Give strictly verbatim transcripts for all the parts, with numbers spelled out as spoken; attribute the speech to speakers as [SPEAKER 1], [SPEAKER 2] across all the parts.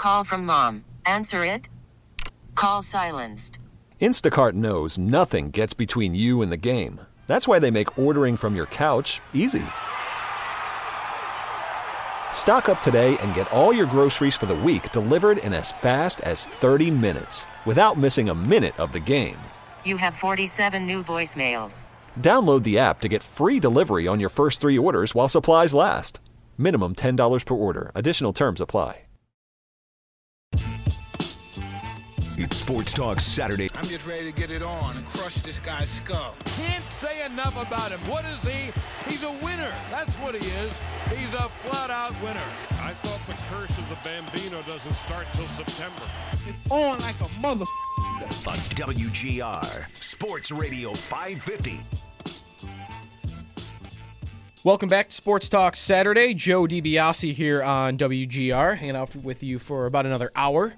[SPEAKER 1] Call from mom. Answer it. Call silenced.
[SPEAKER 2] Instacart knows nothing gets between you and the game. That's why they make ordering from your couch easy. Stock up today and get all your groceries for the week delivered in as fast as thirty minutes without missing a minute of the game.
[SPEAKER 1] You have forty-seven new voicemails.
[SPEAKER 2] Download the app to get free delivery on your first three orders while supplies last. Minimum ten dollars per order. Additional terms apply.
[SPEAKER 3] It's Sports Talk Saturday.
[SPEAKER 4] I'm just ready to get it on and crush this guy's skull.
[SPEAKER 5] Can't say enough about him. What is he? He's a winner. That's what he is. He's a flat-out winner.
[SPEAKER 6] I thought the curse of the Bambino doesn't start till September.
[SPEAKER 4] It's on like a mother.
[SPEAKER 3] On W G R Sports Radio five fifty.
[SPEAKER 7] Welcome back to Sports Talk Saturday. Joe DiBiase here on W G R, hanging out with you for about another hour.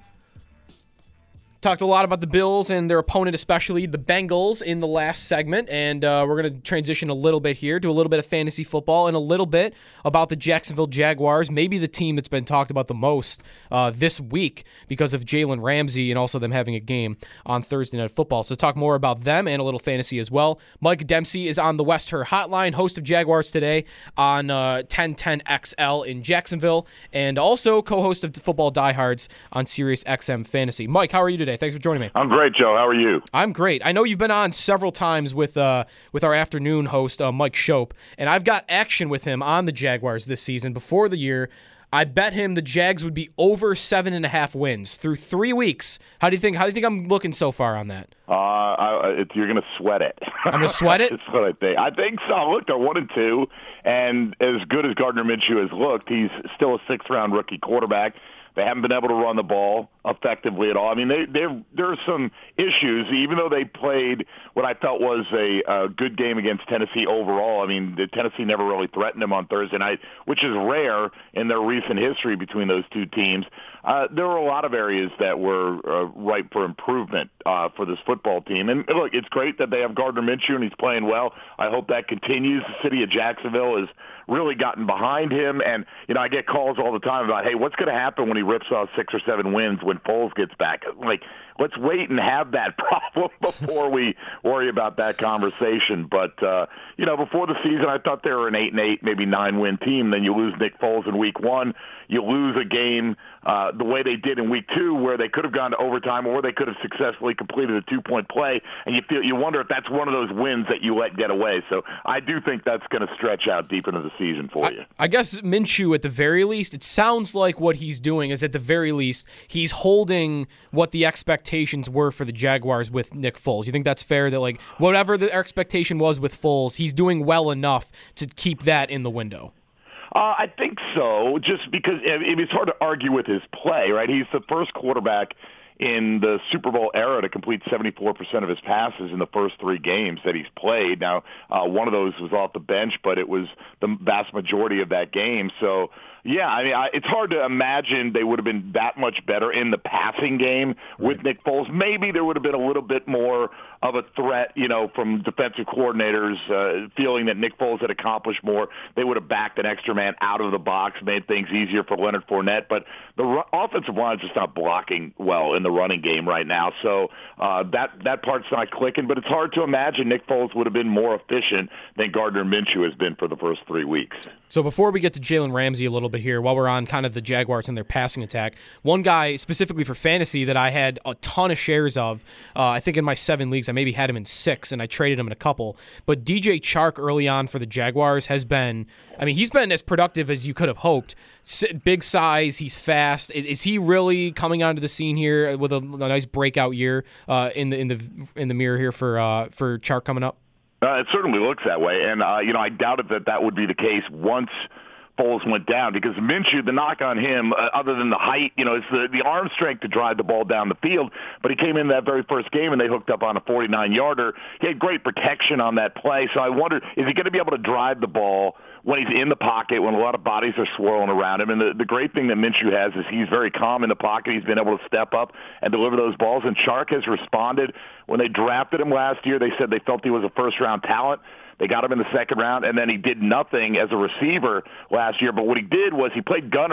[SPEAKER 7] Talked a lot about the Bills and their opponent, especially the Bengals, in the last segment, and uh, we're going to transition a little bit here to a little bit of fantasy football and a little bit about the Jacksonville Jaguars, maybe the team that's been talked about the most uh, this week because of Jalen Ramsey and also them having a game on Thursday Night Football. So talk more about them and a little fantasy as well. Mike Dempsey is on the West Her Hotline, host of Jaguars Today on uh, ten ten X L in Jacksonville, and also co-host of Football Diehards on Sirius X M Fantasy. Mike, how are you today? Thanks for joining me.
[SPEAKER 8] I'm great, Joe. How are you?
[SPEAKER 7] I'm great. I know you've been on several times with uh, with our afternoon host, uh, Mike Shope, and I've got action with him on the Jaguars this season. Before the year, I bet him the Jags would be over seven and a half wins through three weeks. How do you think? How do you think I'm looking so far on that?
[SPEAKER 8] Uh, I, it, you're going to sweat it.
[SPEAKER 7] I'm going to sweat it?
[SPEAKER 8] That's what I think. I think so. Look, they're one and two, and as good as Gardner Minshew has looked, he's still a sixth-round rookie quarterback. They haven't been able to run the ball effectively at all. I mean, they, there are some issues, even though they played what I felt was a, a good game against Tennessee overall. I mean, the Tennessee never really threatened them on Thursday night, which is rare in their recent history between those two teams. Uh, there were a lot of areas that were uh, ripe for improvement uh, for this football team. And, look, it's great that they have Gardner Minshew, and he's playing well. I hope that continues. The city of Jacksonville has really gotten behind him. And, you know, I get calls all the time about, hey, what's going to happen when he rips off six or seven wins when Foles gets back? Like, let's wait and have that problem before we worry about that conversation. But, uh, you know, before the season, I thought they were an eight and eight, maybe nine-win team. Then you lose Nick Foles in week one. You lose a game uh, the way they did in week two, where they could have gone to overtime, or they could have successfully completed a two-point play. And you feel you wonder if that's one of those wins that you let get away. So I do think that's going to stretch out deep into the season for
[SPEAKER 7] I,
[SPEAKER 8] you.
[SPEAKER 7] I guess Minshew, at the very least, it sounds like what he's doing is, at the very least, he's holding what the expectations were for the Jaguars with Nick Foles. You think that's fair, that like whatever the expectation was with Foles, he's doing well enough to keep that in the window?
[SPEAKER 8] Uh, I think so, just because it, it's hard to argue with his play, right? He's the first quarterback in the Super Bowl era to complete seventy-four percent of his passes in the first three games that he's played. Now, uh, one of those was off the bench, but it was the vast majority of that game. So, yeah, I mean, I, it's hard to imagine they would have been that much better in the passing game with Nick Foles. Maybe there would have been a little bit more of a threat, you know, from defensive coordinators uh, feeling that Nick Foles had accomplished more. They would have backed an extra man out of the box, made things easier for Leonard Fournette. But the ru- offensive line is just not blocking well in the running game right now. So uh, that, that part's not clicking. But it's hard to imagine Nick Foles would have been more efficient than Gardner Minshew has been for the first three weeks.
[SPEAKER 7] So before we get to Jalen Ramsey a little bit here, while we're on kind of the Jaguars and their passing attack, one guy specifically for fantasy that I had a ton of shares of, uh, I think in my seven leagues, I maybe had him in six, and I traded him in a couple. But D J Chark early on for the Jaguars has been, I mean, he's been as productive as you could have hoped. Big size, he's fast. Is he really coming onto the scene here with a, a nice breakout year uh, in the in the in the mirror here for uh, for Chark coming up?
[SPEAKER 8] Uh, it certainly looks that way, and uh, you know, I doubted that that would be the case once Foles went down, because Minshew, the knock on him, uh, other than the height, you know, it's the, the arm strength to drive the ball down the field. But he came in that very first game, and they hooked up on a forty-nine-yarder. He had great protection on that play. So I wondered, is he going to be able to drive the ball when he's in the pocket, when a lot of bodies are swirling around him? And the, the great thing that Minshew has is he's very calm in the pocket. He's been able to step up and deliver those balls. And Chark has responded. When they drafted him last year, they said they felt he was a first-round talent. They got him in the second round, and then he did nothing as a receiver last year. But what he did was he played gunner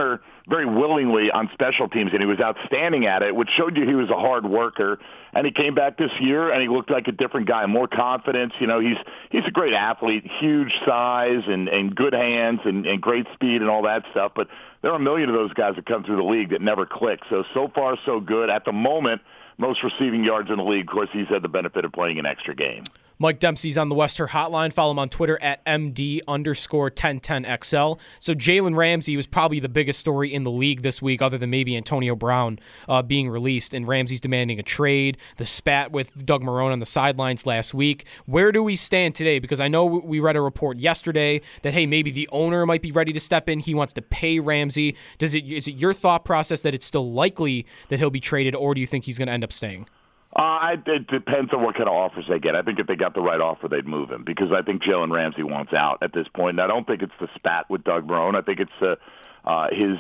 [SPEAKER 8] very willingly on special teams, and he was outstanding at it, which showed you he was a hard worker. And he came back this year, and he looked like a different guy, more confidence. You know, he's he's a great athlete, huge size and, and good hands and, and great speed and all that stuff. But there are a million of those guys that come through the league that never click. So, so far, so good. At the moment, most receiving yards in the league. Of course, he's had the benefit of playing an extra game.
[SPEAKER 7] Mike Dempsey's on the Wester Hotline. Follow him on Twitter at M D underscore ten ten X L. So Jalen Ramsey was probably the biggest story in the league this week, other than maybe Antonio Brown uh, being released, and Ramsey's demanding a trade, the spat with Doug Marrone on the sidelines last week. Where do we stand today? Because I know we read a report yesterday that, hey, maybe the owner might be ready to step in. He wants to pay Ramsey. Does it is it your thought process that it's still likely that he'll be traded, or do you think he's going to end up staying?
[SPEAKER 8] Uh, it depends on what kind of offers they get. I think if they got the right offer, they'd move him, because I think Jalen Ramsey wants out at this point. And I don't think it's the spat with Doug Marrone. I think it's uh, uh, his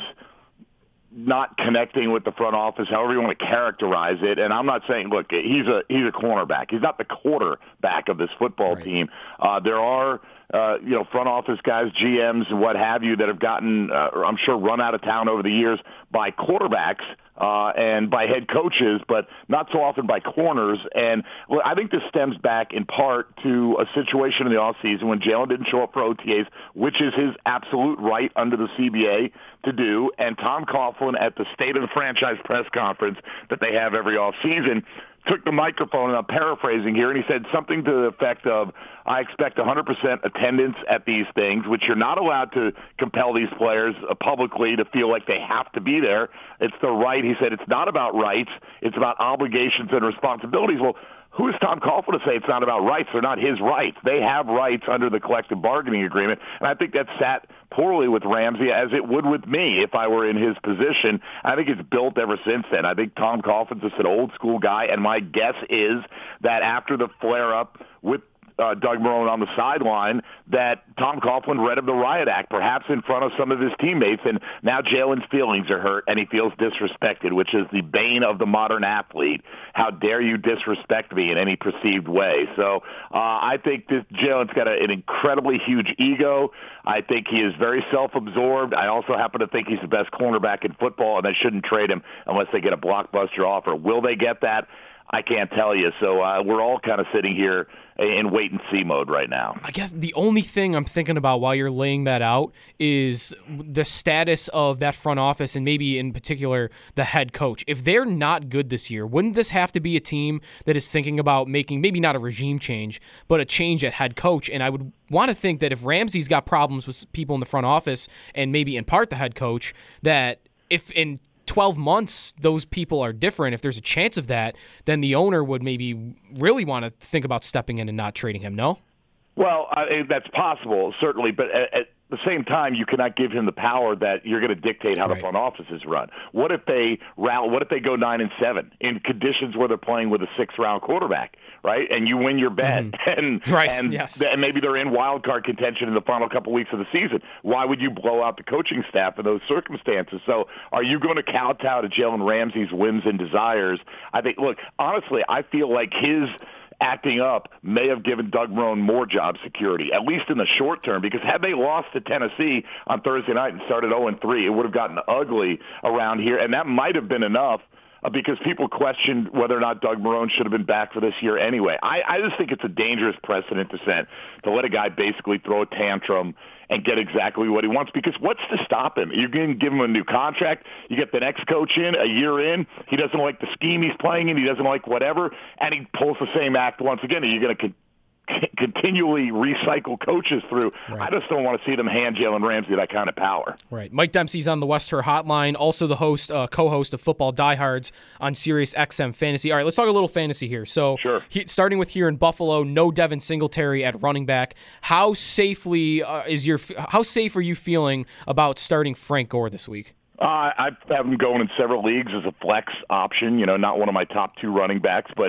[SPEAKER 8] not connecting with the front office, however you want to characterize it. And I'm not saying, look, he's a he's a cornerback. He's not the quarterback of this football right. team. Uh, there are uh, you know front office guys, G Ms, and what have you, that have gotten, uh, I'm sure, run out of town over the years by quarterbacks. Uh, and by head coaches, but not so often by corners. And well, I think this stems back in part to a situation in the offseason when Jalen didn't show up for O T As, which is his absolute right under the C B A to do. And Tom Coughlin, at the State of the Franchise press conference that they have every offseason, took the microphone, and I'm paraphrasing here, and he said something to the effect of, I expect one hundred percent attendance at these things, which you're not allowed to compel these players publicly to feel like they have to be there. It's the right. He said it's not about rights. It's about obligations and responsibilities. Well, who is Tom Coughlin to say it's not about rights? They're not his rights. They have rights under the collective bargaining agreement, and I think that sat poorly with Ramsey, as it would with me if I were in his position. I think it's built ever since then. I think Tom Coughlin's just an old-school guy, and my guess is that after the flare-up with Uh, Doug Marrone on the sideline, that Tom Coughlin read of the riot act, perhaps in front of some of his teammates, and now Jalen's feelings are hurt and he feels disrespected, which is the bane of the modern athlete. How dare you disrespect me in any perceived way? So uh, I think this Jalen's got a, an incredibly huge ego. I think he is very self-absorbed. I also happen to think he's the best cornerback in football, and they shouldn't trade him unless they get a blockbuster offer. Will they get that? I can't tell you. So uh, we're all kind of sitting here in wait-and-see mode right now.
[SPEAKER 7] I guess the only thing I'm thinking about while you're laying that out is the status of that front office, and maybe in particular the head coach. If they're not good this year, wouldn't this have to be a team that is thinking about making maybe not a regime change, but a change at head coach? And I would want to think that if Ramsey's got problems with people in the front office, and maybe in part the head coach, that if in twelve months those people are different, if there's a chance of that, then the owner would maybe really want to think about stepping in and not trading him, no?
[SPEAKER 8] Well, I, that's possible, certainly, but at, at the same time, you cannot give him the power that you're going to dictate how
[SPEAKER 7] right.
[SPEAKER 8] the front office is run. What if they rally, what if they go nine and seven in conditions where they're playing with a sixth-round quarterback, right? And you win your bet, mm-hmm. and
[SPEAKER 7] right.
[SPEAKER 8] and,
[SPEAKER 7] yes.
[SPEAKER 8] and maybe they're in wild card contention in the final couple weeks of the season. Why would you blow out the coaching staff in those circumstances? So, are you going to kowtow to Jalen Ramsey's whims and desires? I think. Look, honestly, I feel like his acting up may have given Doug Marrone more job security, at least in the short term, because had they lost to Tennessee on Thursday night and started oh and three, it would have gotten ugly around here, and that might have been enough uh, because people questioned whether or not Doug Marrone should have been back for this year anyway. I, I just think it's a dangerous precedent to set, to let a guy basically throw a tantrum and get exactly what he wants, because what's to stop him? You're going to give him a new contract. You get the next coach in, a year in. He doesn't like the scheme he's playing in. He doesn't like whatever, and he pulls the same act once again. Are you going to con- continually recycle coaches through? Right. I just don't want to see them hand Jalen Ramsey that kind of power.
[SPEAKER 7] Right. Mike Dempsey's on the Wester Hotline, also the host, uh, co-host of Football Diehards on Sirius X M Fantasy. All right, let's talk a little fantasy here. So,
[SPEAKER 8] sure.
[SPEAKER 7] he, starting with here in Buffalo, no Devin Singletary at running back. How safely uh, is your? How safe are you feeling about starting Frank Gore this week?
[SPEAKER 8] Uh, I have him going in several leagues as a flex option. You know, not one of my top two running backs, but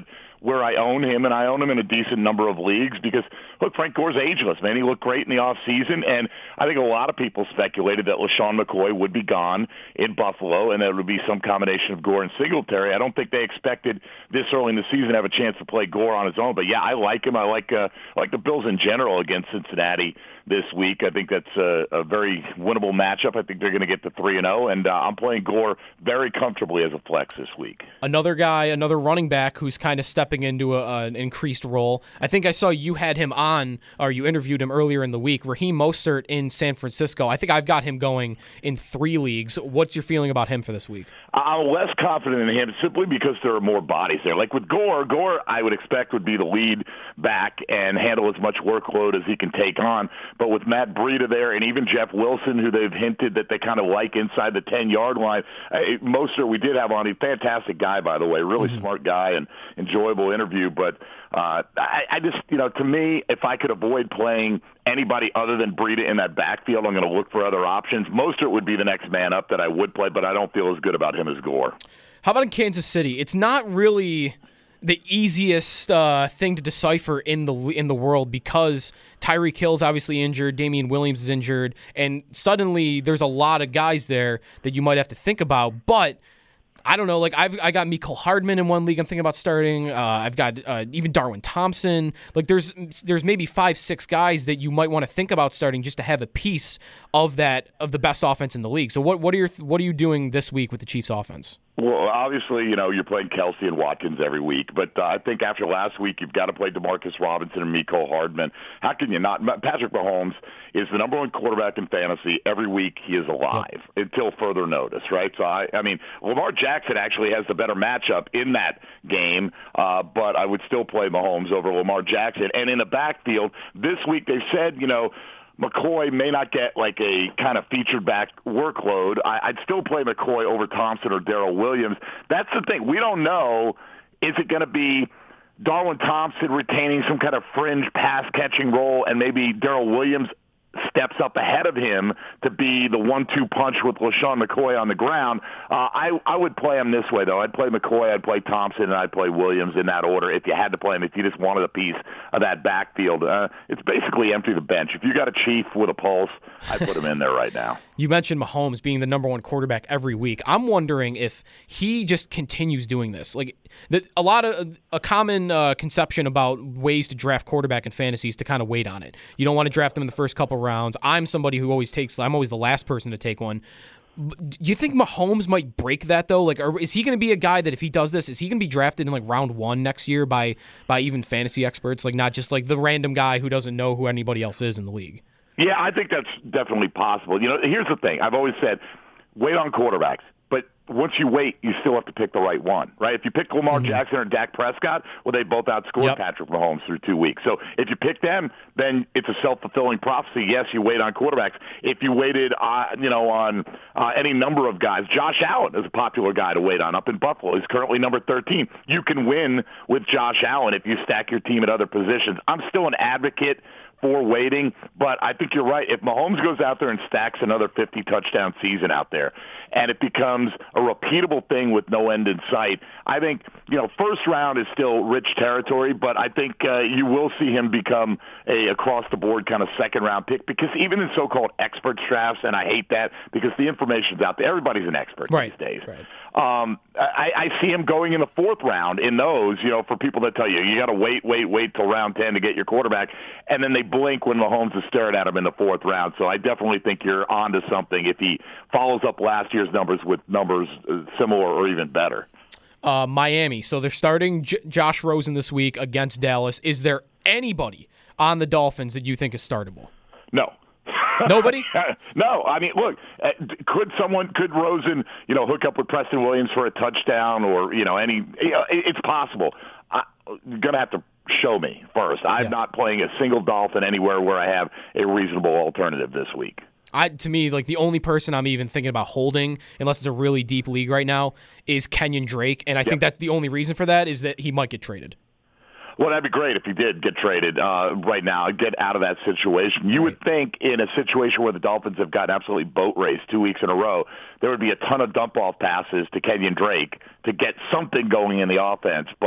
[SPEAKER 8] where I own him, and I own him in a decent number of leagues because, look, Frank Gore's ageless, man. He looked great in the offseason, and I think a lot of people speculated that LaShawn McCoy would be gone in Buffalo and that it would be some combination of Gore and Singletary. I don't think they expected this early in the season to have a chance to play Gore on his own, but, yeah, I like him. I like, uh, I like the Bills in general against Cincinnati this week. I think that's a, a very winnable matchup. I think they're going to get to three and oh, and uh, I'm playing Gore very comfortably as a flex this week.
[SPEAKER 7] Another guy, another running back who's kind of stepping into a, an increased role. I think I saw you had him on, or you interviewed him earlier in the week, Raheem Mostert in San Francisco. I think I've got him going in three leagues. What's your feeling about him for this week?
[SPEAKER 8] I'm less confident in him simply because there are more bodies there. Like with Gore, Gore I would expect would be the lead back and handle as much workload as he can take on. But with Matt Breida there and even Jeff Wilson, who they've hinted that they kind of like inside the ten-yard line, Mostert we did have on. He's a fantastic guy, by the way, really mm-hmm. smart guy and enjoyable interview. But uh, I, I just, you know, to me, if I could avoid playing anybody other than Breida in that backfield, I'm going to look for other options. Mostert would be the next man up that I would play, but I don't feel as good about him as Gore.
[SPEAKER 7] How about in Kansas City? It's not really the easiest uh, thing to decipher in the in the world because Tyreek Hill's obviously injured, Damian Williams is injured, and suddenly there's a lot of guys there that you might have to think about. But I don't know, like I've I got Mecole Hardman in one league I'm thinking about starting. Uh, I've got uh, even Darwin Thompson. Like there's there's maybe five, six guys that you might want to think about starting just to have a piece of that of the best offense in the league. So what what are your what are you doing this week with the Chiefs offense?
[SPEAKER 8] Well, obviously, you know, you're playing Kelsey and Watkins every week, but uh, I think after last week, you've got to play DeMarcus Robinson and Mecole Hardman. How can you not? Patrick Mahomes is the number one quarterback in fantasy. Every week he is alive yep. until further notice, right? So, I, I mean, Lamar Jackson actually has the better matchup in that game, uh, but I would still play Mahomes over Lamar Jackson. And in the backfield, this week they said, you know, McCoy may not get like a kind of featured back workload. I, I'd still play McCoy over Thompson or Darrell Williams. That's the thing. We don't know, is it going to be Darwin Thompson retaining some kind of fringe pass-catching role and maybe Darrell Williams steps up ahead of him to be the one two punch with LaShawn McCoy on the ground. Uh, I, I would play him this way, though. I'd play McCoy, I'd play Thompson, and I'd play Williams in that order if you had to play him, if you just wanted a piece of that backfield. Uh, it's basically empty the bench. If you got a Chief with a pulse, I'd put him in there right now.
[SPEAKER 7] You mentioned Mahomes being the number one quarterback every week. I'm wondering if he just continues doing this. Like the, a lot of a common uh, conception about ways to draft quarterback in fantasy is to kind of wait on it. You don't want to draft them in the first couple rounds. I'm somebody who always takes. I'm always the last person to take one. Do you think Mahomes might break that though? Like, or is he going to be a guy that if he does this, is he going to be drafted in like round one next year by by even fantasy experts? Like, not just like the random guy who doesn't know who anybody else is in the league.
[SPEAKER 8] Yeah, I think that's definitely possible. You know, here's the thing. I've always said, wait on quarterbacks. But once you wait, you still have to pick the right one, right? If you pick Lamar mm-hmm. Jackson or Dak Prescott, well, they both outscored yep. Patrick Mahomes through two weeks. So if you pick them, then it's a self-fulfilling prophecy. Yes, you wait on quarterbacks. If you waited, uh, you know, on uh, any number of guys, Josh Allen is a popular guy to wait on up in Buffalo. He's currently number thirteen. You can win with Josh Allen if you stack your team at other positions. I'm still an advocate for waiting, but I think you're right. If Mahomes goes out there and stacks another fifty touchdown season out there, and it becomes a repeatable thing with no end in sight, I think, you know, first round is still rich territory, but I think uh, you will see him become a across-the-board kind of second-round pick, because even in so-called expert drafts, and I hate that because the information's out there, everybody's an expert
[SPEAKER 7] right,
[SPEAKER 8] these days.
[SPEAKER 7] Right.
[SPEAKER 8] Um, I, I see him going in the fourth round in those, you know, for people that tell you, you got to wait, wait, wait till round ten to get your quarterback, and then they blink when Mahomes is staring at him in the fourth round. So I definitely think you're onto something if he follows up last year's numbers with numbers similar or even better.
[SPEAKER 7] Uh, Miami. So they're starting J- Josh Rosen this week against Dallas. Is there anybody on the Dolphins that you think is startable?
[SPEAKER 8] No.
[SPEAKER 7] Nobody?
[SPEAKER 8] No. I mean, look, could someone, could Rosen, you know, hook up with Preston Williams for a touchdown or, you know, any, you know, it's possible. I, you're going to have to show me first. I'm yeah. not playing a single Dolphin anywhere where I have a reasonable alternative this week.
[SPEAKER 7] I, to me, like the only person I'm even thinking about holding, unless it's a really deep league right now, is Kenyon Drake. And I yep. think that the only reason for that is that he might get traded.
[SPEAKER 8] Well, that'd be great if he did get traded uh, right now, get out of that situation. You right. would think in a situation where the Dolphins have gotten absolutely boat raced two weeks in a row, there would be a ton of dump-off passes to Kenyon Drake to get something going in the offense. But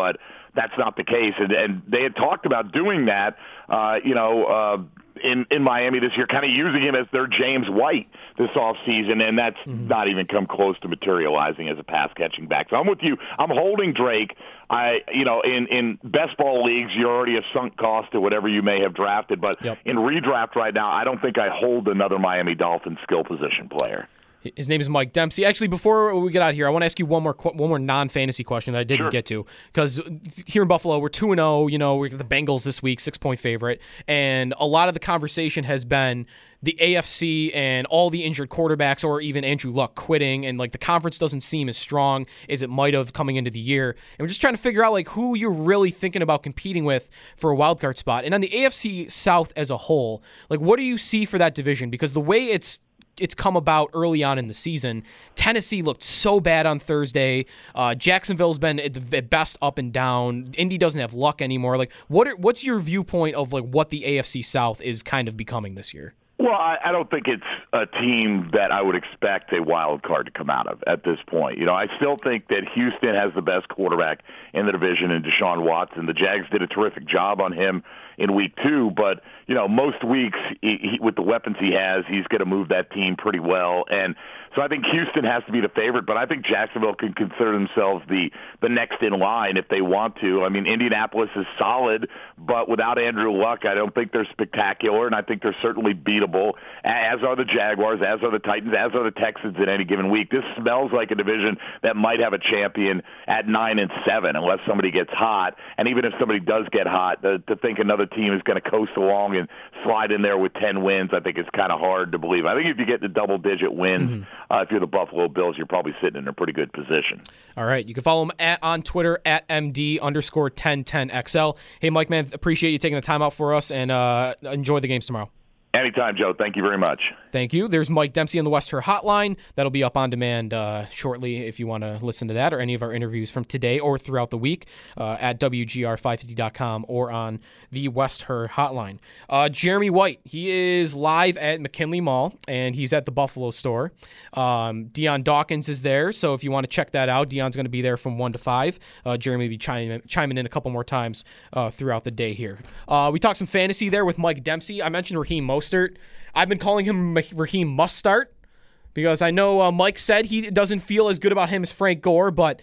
[SPEAKER 8] that's not the case. And, and they had talked about doing that, uh, you know, uh, in, in Miami this year, kind of using him as their James White this offseason, and that's mm-hmm. not even come close to materializing as a pass-catching back. So I'm with you. I'm holding Drake. I, you know, in, in best ball leagues, you're already a sunk cost to whatever you may have drafted. But yep. in redraft right now, I don't think I hold another Miami Dolphins skill position player.
[SPEAKER 7] His name is Mike Dempsey. Actually, before we get out of here, I want to ask you one more one more non-fantasy question that I didn't
[SPEAKER 8] sure.
[SPEAKER 7] get to. Because here in Buffalo, we're two and oh. You know, we're the Bengals this week, six-point favorite. And a lot of the conversation has been the A F C and all the injured quarterbacks, or even Andrew Luck quitting, and like the conference doesn't seem as strong as it might have coming into the year. And we're just trying to figure out like who you're really thinking about competing with for a wild card spot. And on the A F C South as a whole, like what do you see for that division? Because the way it's it's come about early on in the season. Tennessee looked so bad on Thursday. Uh, Jacksonville's been at, the, at best up and down. Indy doesn't have luck anymore. Like, what are, what's your viewpoint of like what the A F C South is kind of becoming this year?
[SPEAKER 8] Well, I, I don't think it's a team that I would expect a wild card to come out of at this point. You know, I still think that Houston has the best quarterback in the division in Deshaun Watson. The Jags did a terrific job on him in week two, but, you know, most weeks he, he, with the weapons he has, he's going to move that team pretty well. And so I think Houston has to be the favorite, but I think Jacksonville can consider themselves the, the next in line if they want to. I mean, Indianapolis is solid, but without Andrew Luck, I don't think they're spectacular, and I think they're certainly beatable, as are the Jaguars, as are the Titans, as are the Texans in any given week. This smells like a division that might have a champion at nine and seven unless somebody gets hot. And even if somebody does get hot, to, to think another team is going to coast along and slide in there with ten wins, I think it's kind of hard to believe. I think if you get the double-digit wins, mm-hmm. uh, if you're the Buffalo Bills, you're probably sitting in a pretty good position.
[SPEAKER 7] All right. You can follow him at, on Twitter at M D underscore ten ten X L. Hey, Mike, man, appreciate you taking the time out for us, and uh, enjoy the games tomorrow.
[SPEAKER 8] Anytime, Joe. Thank you very much.
[SPEAKER 7] Thank you. There's Mike Dempsey on the West Her Hotline. That'll be up on demand uh, shortly if you want to listen to that or any of our interviews from today or throughout the week uh, at W G R five fifty dot com or on the West Her Hotline. Uh, Jeremy White, he is live at McKinley Mall, and he's at the Buffalo store. Um, Dion Dawkins is there, so if you want to check that out, Dion's going to be there from one to five. Uh, Jeremy will be chiming, chiming in a couple more times uh, throughout the day here. Uh, we talked some fantasy there with Mike Dempsey. I mentioned Raheem Mostert. I've been calling him Raheem Must Start because I know uh, Mike said he doesn't feel as good about him as Frank Gore, but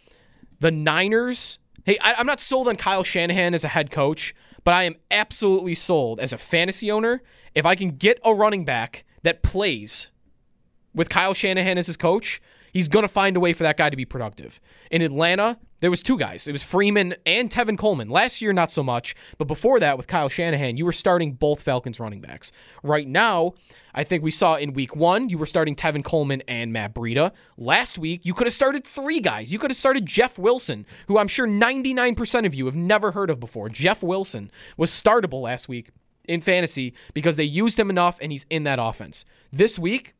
[SPEAKER 7] the Niners, hey, I, I'm not sold on Kyle Shanahan as a head coach, but I am absolutely sold as a fantasy owner if I can get a running back that plays with Kyle Shanahan as his coach. He's going to find a way for that guy to be productive. In Atlanta, there was two guys. It was Freeman and Tevin Coleman. Last year, not so much. But before that, with Kyle Shanahan, you were starting both Falcons running backs. Right now, I think we saw in week one, you were starting Tevin Coleman and Matt Breida. Last week, you could have started three guys. You could have started Jeff Wilson, who I'm sure ninety-nine percent of you have never heard of before. Jeff Wilson was startable last week in fantasy because they used him enough and he's in that offense. This week,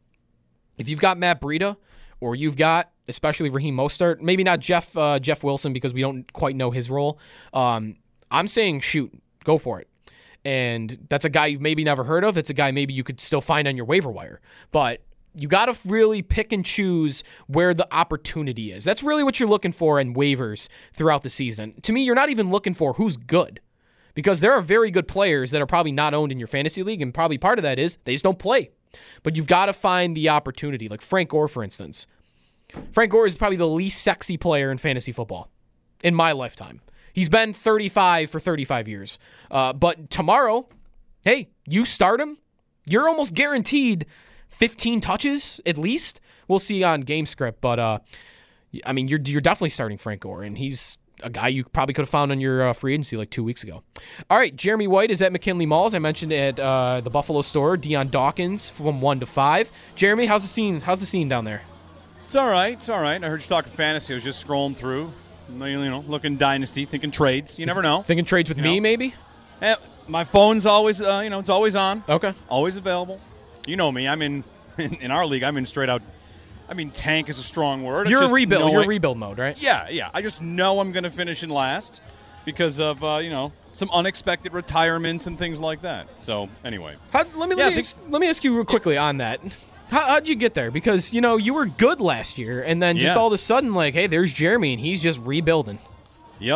[SPEAKER 7] if you've got Matt Breida, or you've got, especially Raheem Mostert, maybe not Jeff uh, Jeff Wilson because we don't quite know his role. Um, I'm saying shoot, go for it. And that's a guy you've maybe never heard of. It's a guy maybe you could still find on your waiver wire. But you got to really pick and choose where the opportunity is. That's really what you're looking for in waivers throughout the season. To me, you're not even looking for who's good because there are very good players that are probably not owned in your fantasy league, and probably part of that is they just don't play. But you've got to find the opportunity, like Frank Gore, for instance. Frank Gore is probably the least sexy player in fantasy football in my lifetime. He's been thirty-five for thirty-five years. Uh, but tomorrow, hey, you start him, you're almost guaranteed fifteen touches at least. We'll see on game script, but uh, I mean, you're you're definitely starting Frank Gore, and he's a guy you probably could have found on your uh, free agency like two weeks ago. All right, Jeremy White is at McKinley Mall, as I mentioned, at uh, the Buffalo store. Dion Dawkins from one to five. Jeremy, how's the scene? How's the scene down there?
[SPEAKER 9] It's all right. It's all right. I heard you talking fantasy. I was just scrolling through, you know, looking dynasty, thinking trades. You never know.
[SPEAKER 7] Thinking trades with
[SPEAKER 9] you
[SPEAKER 7] me,
[SPEAKER 9] know?
[SPEAKER 7] maybe?
[SPEAKER 9] Eh, my phone's always, uh, you know, it's always on.
[SPEAKER 7] Okay.
[SPEAKER 9] Always available. You know me. I'm in, in our league. I'm in straight out. I mean, tank is a strong word.
[SPEAKER 7] You're a rebuild.
[SPEAKER 9] Knowing,
[SPEAKER 7] You're rebuild mode, right?
[SPEAKER 9] Yeah, yeah. I just know I'm going to finish in last because of uh, you know some unexpected retirements and things like that. So anyway,
[SPEAKER 7] How, let me
[SPEAKER 9] yeah,
[SPEAKER 7] let, me,
[SPEAKER 9] think,
[SPEAKER 7] let me ask you real quickly yeah. on that. How, how'd you get there? Because you know you were good last year, and then just
[SPEAKER 9] yeah.
[SPEAKER 7] all of a sudden, like, hey, there's Jeremy, and he's just rebuilding.
[SPEAKER 9] Yep.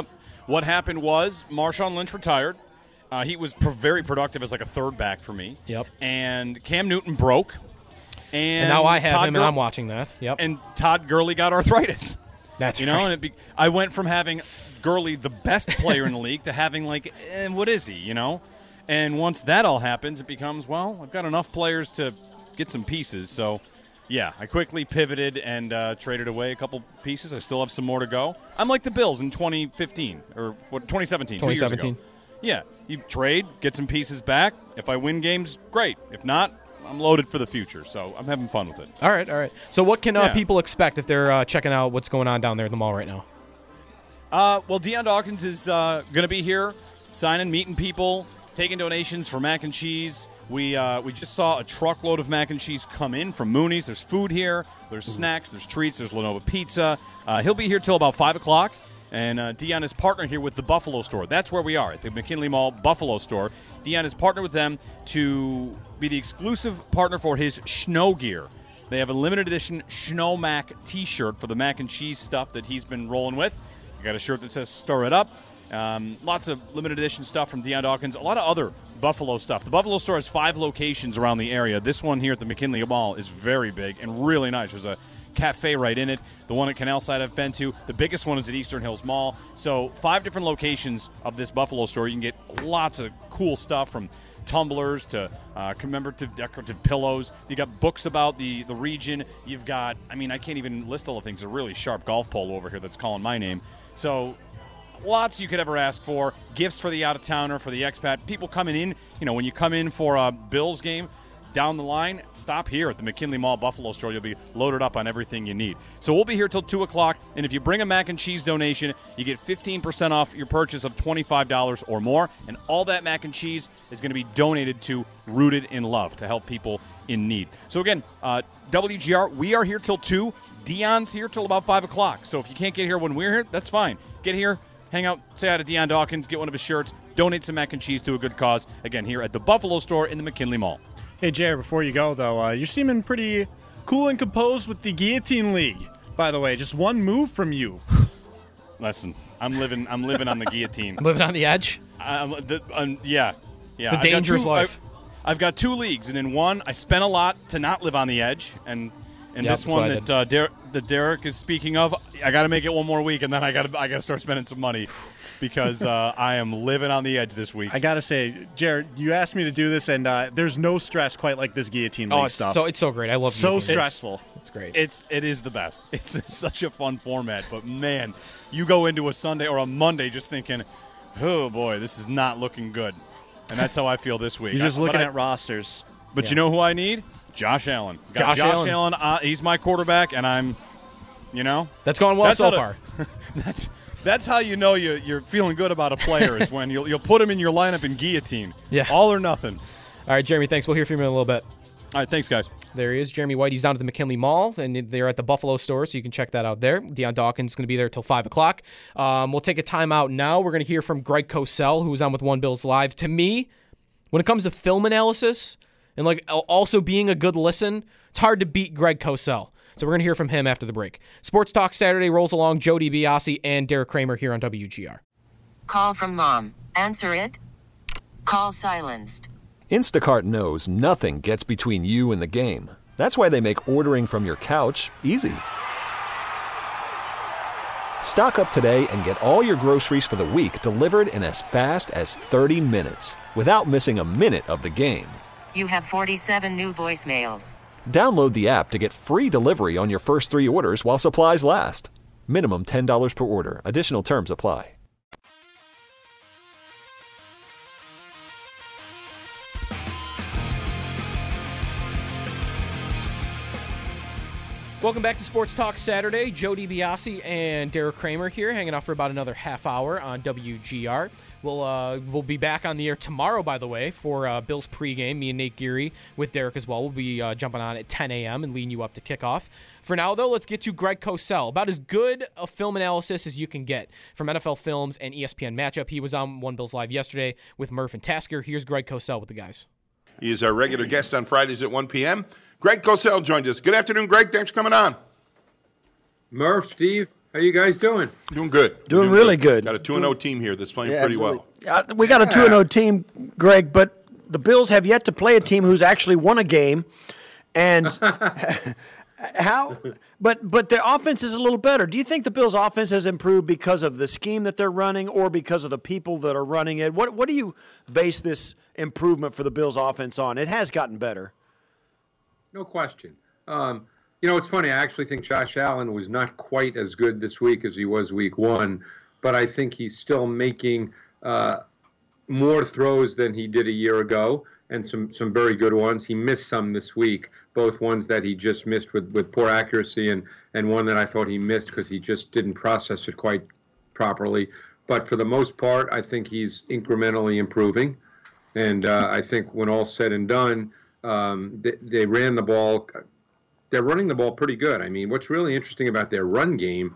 [SPEAKER 9] What happened was Marshawn Lynch retired. Uh, he was pro- very productive as like a third back for me.
[SPEAKER 7] Yep.
[SPEAKER 9] And Cam Newton broke. And,
[SPEAKER 7] And now I have
[SPEAKER 9] Todd
[SPEAKER 7] him,
[SPEAKER 9] Gur-
[SPEAKER 7] and I'm watching that. Yep.
[SPEAKER 9] And Todd Gurley got arthritis.
[SPEAKER 7] That's
[SPEAKER 9] you know,
[SPEAKER 7] right.
[SPEAKER 9] and it be- I went from having Gurley the best player in the league to having like, eh, what is he? You know, and once that all happens, it becomes well, I've got enough players to get some pieces. So, yeah, I quickly pivoted and uh, traded away a couple pieces. I still have some more to go. I'm like the Bills in twenty fifteen or what, twenty seventeen,
[SPEAKER 7] twenty
[SPEAKER 9] two years
[SPEAKER 7] seventeen.
[SPEAKER 9] ago. Yeah, you trade, get some pieces back. If I win games, great. If not, I'm loaded for the future, so I'm having fun with it.
[SPEAKER 7] All right, all right. So what can uh,
[SPEAKER 9] Yeah.
[SPEAKER 7] people expect if they're uh, checking out what's going on down there at the mall right now?
[SPEAKER 9] Uh, well, Deion Dawkins is uh, going to be here, signing, meeting people, taking donations for mac and cheese. We uh, we just saw a truckload of mac and cheese come in from Mooney's. There's food here. There's snacks. There's treats. There's Lenovo Pizza. Uh, he'll be here till about five o'clock. And uh, Deion is partnered here with the Buffalo Store. That's where we are, at the McKinley Mall Buffalo Store. Deion is partnered with them to be the exclusive partner for his Snow gear. They have a limited edition Snow Mac T-shirt for the mac and cheese stuff that he's been rolling with. You got a shirt that says "Stir It Up." Um, lots of limited edition stuff from Deion Dawkins. A lot of other Buffalo stuff. The Buffalo Store has five locations around the area. This one here at the McKinley Mall is very big and really nice. There's a cafe right in it. The one at Canal Side I've been to. The biggest one is at Eastern Hills Mall. So five different locations of this Buffalo Store. You can get lots of cool stuff from tumblers to uh, commemorative decorative pillows. You got books about the, the region. You've got, I mean, I can't even list all the things. A really sharp golf pole over here that's calling my name. So lots you could ever ask for. Gifts for the out-of-towner, for the expat. People coming in, you know, when you come in for a Bills game, down the line, stop here at the McKinley Mall Buffalo Store. You'll be loaded up on everything you need. So we'll be here till two o'clock, and if you bring a mac and cheese donation, you get fifteen percent off your purchase of twenty-five dollars or more, and all that mac and cheese is going to be donated to Rooted in Love to help people in need. So again, uh, W G R, we are here till two. Deion's here till about five o'clock. So if you can't get here when we're here, that's fine. Get here, hang out, say hi to Deion Dawkins, get one of his shirts, donate some mac and cheese to a good cause. Again, here at the Buffalo Store in the McKinley Mall.
[SPEAKER 10] Hey, Jared, before you go, though, uh, you're seeming pretty cool and composed with the Guillotine League. By the way, just one move from you.
[SPEAKER 9] Listen, I'm living I'm living on the guillotine.
[SPEAKER 7] Living on the edge?
[SPEAKER 9] Um, the, um, yeah. yeah.
[SPEAKER 7] It's a
[SPEAKER 9] I've got
[SPEAKER 7] dangerous
[SPEAKER 9] two-
[SPEAKER 7] life.
[SPEAKER 9] I've, I've got two leagues, and in one, I spent a lot to not live on the edge. And in
[SPEAKER 7] Yep,
[SPEAKER 9] this
[SPEAKER 7] that's
[SPEAKER 9] one
[SPEAKER 7] what I
[SPEAKER 9] that uh, Der- that Derek is speaking of, I got to make it one more week, and then I got to I got to start spending some money because uh, I am living on the edge this week.
[SPEAKER 10] I gotta say, Jared, you asked me to do this, and uh, there's no stress quite like this Guillotine League
[SPEAKER 7] Oh, it's
[SPEAKER 10] stuff.
[SPEAKER 7] so it's so great. I love
[SPEAKER 10] so
[SPEAKER 7] guillotine.
[SPEAKER 10] stressful.
[SPEAKER 7] It's great.
[SPEAKER 9] It's it is the best. It's such a fun format, but man, you go into a Sunday or a Monday just thinking, oh boy, this is not looking good, and that's how I feel this week.
[SPEAKER 10] You're just
[SPEAKER 9] I-
[SPEAKER 10] looking
[SPEAKER 9] but I-
[SPEAKER 10] at rosters.
[SPEAKER 9] But
[SPEAKER 7] Yeah.
[SPEAKER 9] you know who I need? Josh Allen. Got
[SPEAKER 7] Josh
[SPEAKER 9] Josh,
[SPEAKER 7] Allen.
[SPEAKER 9] Allen. uh, he's my quarterback, and I'm, you know,
[SPEAKER 7] That's gone well
[SPEAKER 9] That's
[SPEAKER 7] so
[SPEAKER 9] how to-
[SPEAKER 7] far.
[SPEAKER 9] that's that's how you know you you're feeling good about a player is when you'll you'll put him in your lineup in guillotine.
[SPEAKER 7] Yeah.
[SPEAKER 9] All or nothing.
[SPEAKER 7] All right, Jeremy, thanks. We'll hear from you in a little bit.
[SPEAKER 9] All right, thanks, guys.
[SPEAKER 7] There he is, Jeremy White. He's down at the McKinley Mall, and they're at the Buffalo Store, so you can check that out there. Deion Dawkins is going to be there till five o'clock. Um, we'll take a timeout now. We're going to hear from Greg Cosell, who was on with One Bills Live. To me, when it comes to film analysis and like also being a good listen, it's hard to beat Greg Cosell. So we're going to hear from him after the break. Sports Talk Saturday rolls along. Joe DiBiase and Derek Kramer here on W G R.
[SPEAKER 1] Call from mom. Answer it. Call silenced.
[SPEAKER 2] Instacart knows nothing gets between you and the game. That's why they make ordering from your couch easy. Stock up today and get all your groceries for the week delivered in as fast as thirty minutes without missing a minute of the game.
[SPEAKER 1] You have forty-seven new voicemails.
[SPEAKER 2] Download the app to get free delivery on your first three orders while supplies last. Minimum ten dollars per order. Additional terms apply.
[SPEAKER 7] Welcome back to Sports Talk Saturday. Joe DiBiase and Derek Kramer here, hanging out for about another half hour on W G R. We'll uh, we'll be back on the air tomorrow, by the way, for uh, Bills pregame. Me and Nate Geary with Derek as well. We'll be uh, jumping on at ten a.m. and leading you up to kickoff. For now, though, let's get to Greg Cosell. About as good a film analysis as you can get from N F L Films and E S P N Matchup. He was on One Bills Live yesterday with Murph and Tasker. Here's Greg Cosell with the guys.
[SPEAKER 11] He is our regular guest on Fridays at one p.m. Greg Cosell joined us. Good afternoon, Greg. Thanks for coming on.
[SPEAKER 12] Murph, Steve, How you guys doing?
[SPEAKER 11] Doing good.
[SPEAKER 13] Doing, doing really good. good.
[SPEAKER 11] Got a two and oh team here that's playing
[SPEAKER 13] yeah,
[SPEAKER 11] pretty
[SPEAKER 13] really.
[SPEAKER 11] well.
[SPEAKER 13] Uh, we got yeah. a two and oh team, Greg, but the Bills have yet to play a team who's actually won a game. And how but but their offense is a little better. Do you think the Bills' offense has improved because of the scheme that they're running or because of the people that are running it? What what do you base this improvement for the Bills' offense on? It has gotten better.
[SPEAKER 12] No question. Um, you know, it's funny. I actually think Josh Allen was not quite as good this week as he was week one, but I think he's still making uh, more throws than he did a year ago, and some, some very good ones. He missed some this week, both ones that he just missed with, with poor accuracy and, and one that I thought he missed because he just didn't process it quite properly. But for the most part, I think he's incrementally improving. And uh, I think when all's said and done, um, they, they ran the ball. They're running the ball pretty good. I mean, what's really interesting about their run game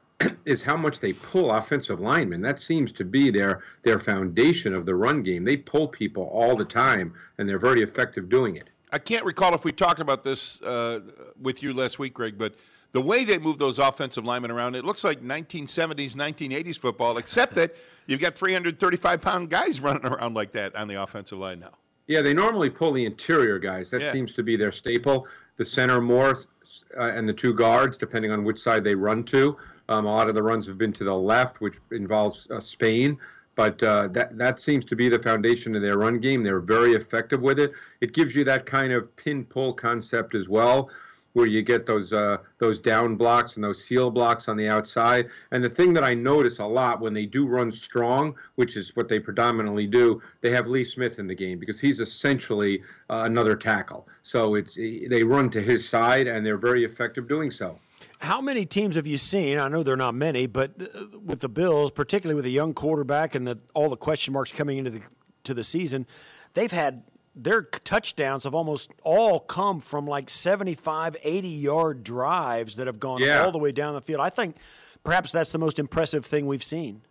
[SPEAKER 12] is how much they pull offensive linemen. That seems to be their their foundation of the run game. They pull people all the time, and they're very effective doing it.
[SPEAKER 11] I can't recall if we talked about this uh, with you last week, Greg, but the way they move those offensive linemen around, it looks like nineteen seventies, nineteen eighties football, except that you've got three hundred thirty-five pound guys running around like that on the offensive line now.
[SPEAKER 12] Yeah, they normally pull the interior guys. That
[SPEAKER 11] yeah.
[SPEAKER 12] seems to be their staple. The center more, uh, and the two guards, depending on which side they run to. Um, a lot of the runs have been to the left, which involves uh, Spain. But uh, that that seems to be the foundation of their run game. They're very effective with it. It gives you that kind of pin-pull concept as well, where you get those uh, those down blocks and those seal blocks on the outside. And the thing that I notice a lot when they do run strong, which is what they predominantly do, they have Lee Smith in the game because he's essentially uh, another tackle. So it's they run to his side, and they're very effective doing so.
[SPEAKER 13] How many teams have you seen? I know they're not many, but with the Bills, particularly with a young quarterback and the, all the question marks coming into the to the season, they've had their touchdowns have almost all come from like seventy-five, eighty-yard drives that have gone
[SPEAKER 12] yeah.
[SPEAKER 13] all the way down the field. I think perhaps that's the most impressive thing we've seen.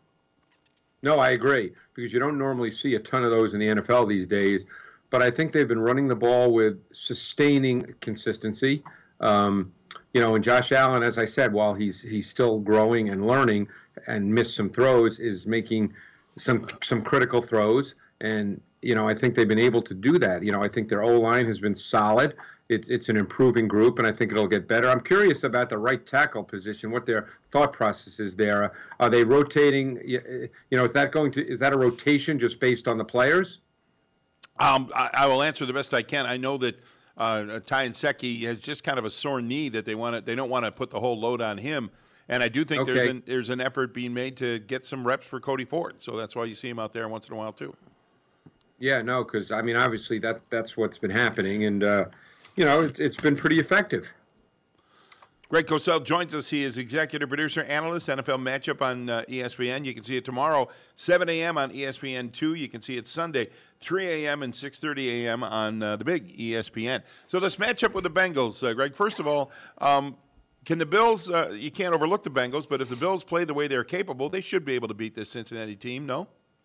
[SPEAKER 12] No, I agree, because you don't normally see a ton of those in the N F L these days. But I think they've been running the ball with sustaining consistency. Um, you know, and Josh Allen, as I said, while he's he's still growing and learning and missed some throws, is making some some critical throws. And, you know, I think they've been able to do that. You know, I think their O-line has been solid. It's it's an improving group, and I think it'll get better. I'm curious about the right tackle position, what their thought process is there. Are they rotating? You know, is that going to is that a rotation just based on the players?
[SPEAKER 11] Um, I, I will answer the best I can. I know that uh, Ty Nsekhe has just kind of a sore knee that they want to. They don't want to put the whole load on him. And I do think
[SPEAKER 12] okay.
[SPEAKER 11] there's an, there's an effort being made to get some reps for Cody Ford. So that's why you see him out there once in a while too.
[SPEAKER 12] Yeah, no, because I mean, obviously that that's what's been happening, and uh, you know, it's it's been pretty effective.
[SPEAKER 11] Greg Cosell joins us. He is executive producer, analyst, N F L Matchup on uh, E S P N. You can see it tomorrow, seven a.m. on E S P N two. You can see it Sunday, three a.m. and six thirty a.m. on uh, the big E S P N. So this matchup with the Bengals, uh, Greg, first of all, um, can the Bills, uh, you can't overlook the Bengals, but if the Bills play the way they're capable, they should be able to beat this Cincinnati team, no?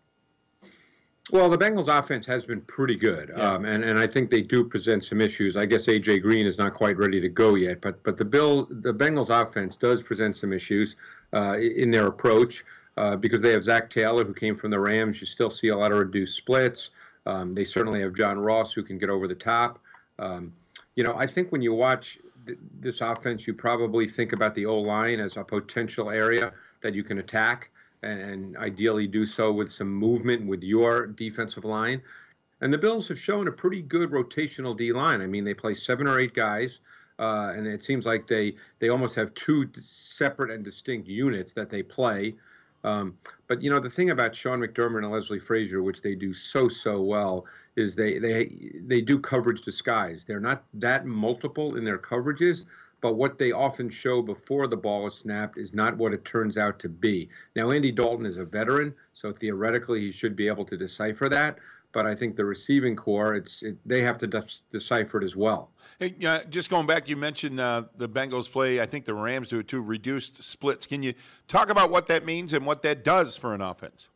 [SPEAKER 12] Well, the Bengals offense has been pretty good,
[SPEAKER 11] yeah.
[SPEAKER 12] um, and, and I think they do present some issues. I guess A J Green is not quite ready to go yet, but but the Bill the Bengals offense does present some issues uh, in their approach uh, because they have Zach Taylor, who came from the Rams. You still see a lot of reduced splits. Um, they certainly have John Ross, who can get over the top. Um, you know, I think when you watch th- this offense, you probably think about the O-line as a potential area that you can attack. And, and ideally do so with some movement with your defensive line. And the Bills have shown a pretty good rotational D-line. I mean, they play seven or eight guys, uh, and it seems like they, they almost have two separate and distinct units that they play. Um, but, you know, the thing about Sean McDermott and Leslie Frazier, which they do so, so well, is they, they, they do coverage disguise. They're not that multiple in their coverages, but what they often show before the ball is snapped is not what it turns out to be. Now, Andy Dalton is a veteran, so theoretically he should be able to decipher that. But I think the receiving core, it's it, they have to de- decipher it as well.
[SPEAKER 11] Hey, uh, just going back, you mentioned uh, the Bengals play, I think the Rams do it too, reduced splits. Can you talk about what that means and what that does for an offense?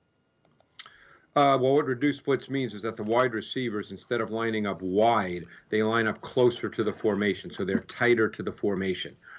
[SPEAKER 12] Uh, well, what reduced splits means is that the wide receivers, instead of lining up wide, they line up closer to the formation, so they're tighter to the formation.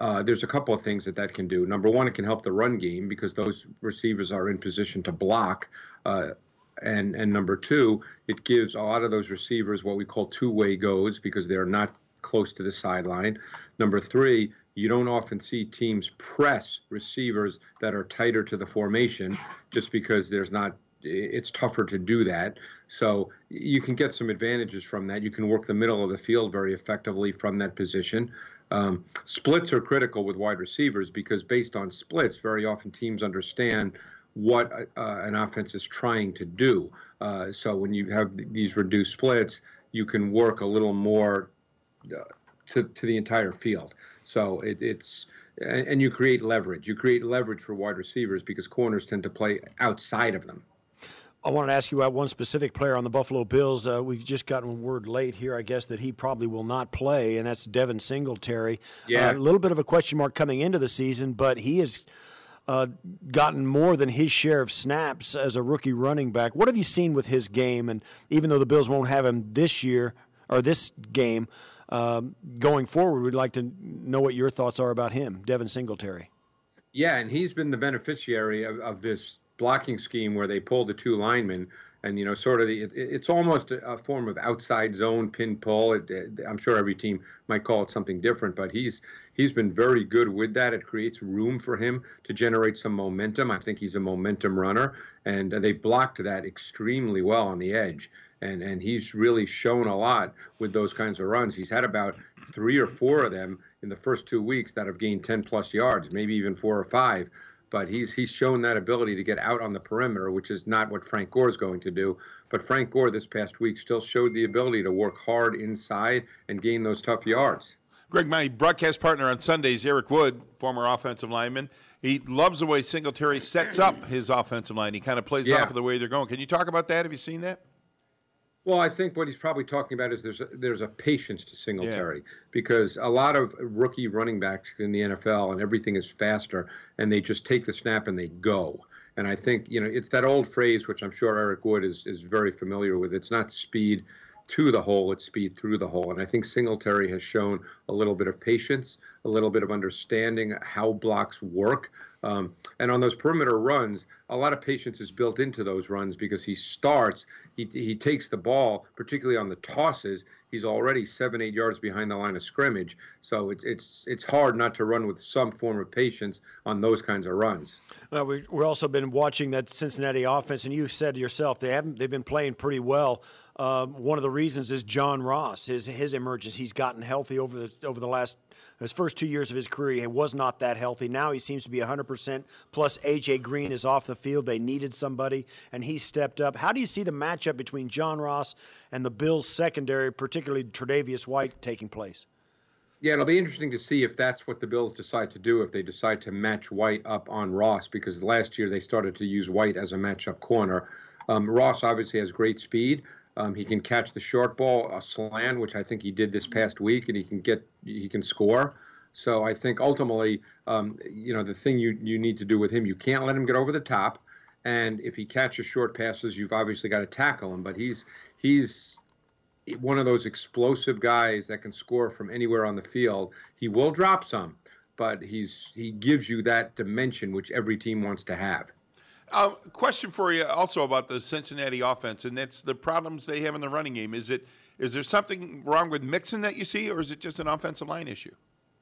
[SPEAKER 12] uh, there's a couple of things that that can do. Number one, it can help the run game because those receivers are in position to block. Uh, and and number two, it gives a lot of those receivers what we call two-way goes because they're not close to the sideline. Number three, you don't often see teams press receivers that are tighter to the formation just because there's not, it's tougher to do that. So you can get some advantages from that. You can work the middle of the field very effectively from that position. Um, splits are critical with wide receivers because based on splits, very often teams understand what uh, an offense is trying to do. Uh, so when you have these reduced splits, you can work a little more uh, to, to the entire field. So it, it's, and, and you create leverage. You create leverage for wide receivers because corners tend to play outside of them.
[SPEAKER 13] I wanted to ask you about one specific player on the Buffalo Bills. Uh, we've just gotten word late here, I guess, that he probably will not play, and that's Devin Singletary.
[SPEAKER 12] Yeah.
[SPEAKER 13] Uh, a little bit of a question mark coming into the season, but he has uh, gotten more than his share of snaps as a rookie running back. What have you seen with his game? And even though the Bills won't have him this year or this game, um, going forward, we'd like to know what your thoughts are about him, Devin Singletary.
[SPEAKER 12] Yeah, and he's been the beneficiary of, of this blocking scheme where they pull the two linemen, and you know, sort of the it, it's almost a, a form of outside zone pin pull. It, it, I'm sure every team might call it something different, but he's he's been very good with that. It creates room for him to generate some momentum. I think he's a momentum runner, and uh, they blocked that extremely well on the edge. And and he's really shown a lot with those kinds of runs. He's had about three or four of them in the first two weeks that have gained ten plus yards, maybe even four or five. But he's he's shown that ability to get out on the perimeter, which is not what Frank Gore is going to do. But Frank Gore this past week still showed the ability to work hard inside and gain those tough yards.
[SPEAKER 11] Greg, my broadcast partner on Sundays, Eric Wood, former offensive lineman, he loves the way Singletary sets up his offensive line. He kind of plays
[SPEAKER 12] Yeah.
[SPEAKER 11] off of the way they're going. Can you talk about that? Have you seen that?
[SPEAKER 12] Well, I think what he's probably talking about is there's a, there's a patience to Singletary yeah. because a lot of rookie running backs in the N F L and everything is faster and they just take the snap and they go. And I think, you know, it's that old phrase, which I'm sure Eric Wood is, is very familiar with. It's not speed to the hole, it's speed through the hole. And I think Singletary has shown a little bit of patience, a little bit of understanding how blocks work. Um, and on those perimeter runs, a lot of patience is built into those runs because he starts, he, he takes the ball, particularly on the tosses. He's already seven, eight yards behind the line of scrimmage. So it's it's it's hard not to run with some form of patience on those kinds of runs.
[SPEAKER 13] Well, we, we've also been watching that Cincinnati offense, and you said yourself they haven't they've been playing pretty well. Uh, one of the reasons is John Ross, his his emergence. He's gotten healthy over the over the last his first two years of his career. He was not that healthy. Now he seems to be one hundred percent. Plus, A J Green is off the field. They needed somebody, and he stepped up. How do you see the matchup between John Ross and the Bills' secondary, particularly Tre'Davious White, taking place?
[SPEAKER 12] Yeah, it'll be interesting to see if that's what the Bills decide to do, if they decide to match White up on Ross, because last year they started to use White as a matchup corner. Um, Ross obviously has great speed. Um, he can catch the short ball, a slant, which I think he did this past week, and he can get, he can score. So I think ultimately, um, you know, the thing you, you need to do with him, you can't let him get over the top. And if he catches short passes, you've obviously got to tackle him. But he's he's one of those explosive guys that can score from anywhere on the field. He will drop some, but he's he gives you that dimension which every team wants to have.
[SPEAKER 11] Uh, question for you also about the Cincinnati offense, and that's the problems they have in the running game. Is it is there something wrong with Mixon that you see, or is it just an offensive line issue?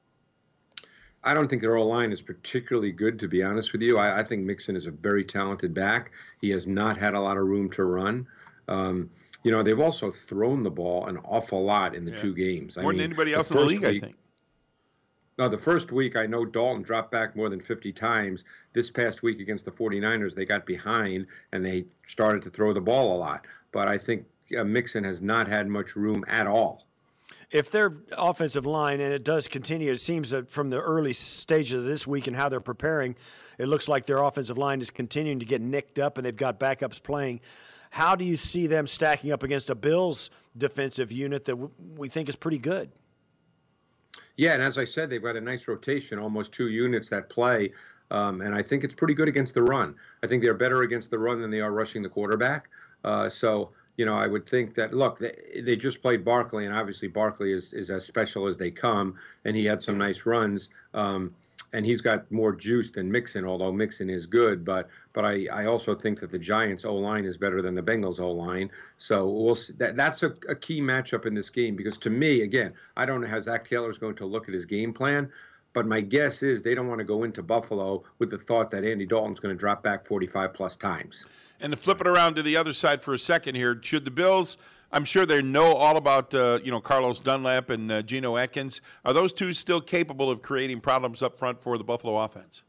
[SPEAKER 12] I don't think their O-line is particularly good, to be honest with you. I, I think Mixon is a very talented back. He has not had a lot of room to run. Um, you know, they've also thrown the ball an awful lot in the
[SPEAKER 11] Yeah.
[SPEAKER 12] two games.
[SPEAKER 11] More
[SPEAKER 12] I mean,
[SPEAKER 11] than anybody
[SPEAKER 12] the
[SPEAKER 11] else in the
[SPEAKER 12] first
[SPEAKER 11] league,
[SPEAKER 12] week-
[SPEAKER 11] I think.
[SPEAKER 12] No, the first week, I know Dalton dropped back more than fifty times. This past week against the 49ers, they got behind, and they started to throw the ball a lot. But I think uh, Mixon has not had much room at all.
[SPEAKER 13] If their offensive line, and it does continue, it seems that from the early stages of this week and how they're preparing, it looks like their offensive line is continuing to get nicked up, and they've got backups playing. How do you see them stacking up against a Bills defensive unit that w- we think is pretty good?
[SPEAKER 12] Yeah, and as I said, they've got a nice rotation, almost two units that play, um, and I think it's pretty good against the run. I think they're better against the run than they are rushing the quarterback. Uh, so, you know, I would think that, look, they, they just played Barkley, and obviously Barkley is, is as special as they come, and he had some nice runs. Um, and he's got more juice than Mixon, although Mixon is good. But but I, I also think that the Giants' O-line is better than the Bengals' O-line. So we'll see. That, that's a, a key matchup in this game because, to me, again, I don't know how Zach Taylor is going to look at his game plan. But my guess is they don't want to go into Buffalo with the thought that Andy Dalton's going to drop back forty-five plus times.
[SPEAKER 11] And to flip it around to the other side for a second here, should the Bills, I'm sure they know all about, uh, you know, Carlos Dunlap and uh, Geno Atkins. Are those two still capable of creating problems up front for the Buffalo offense?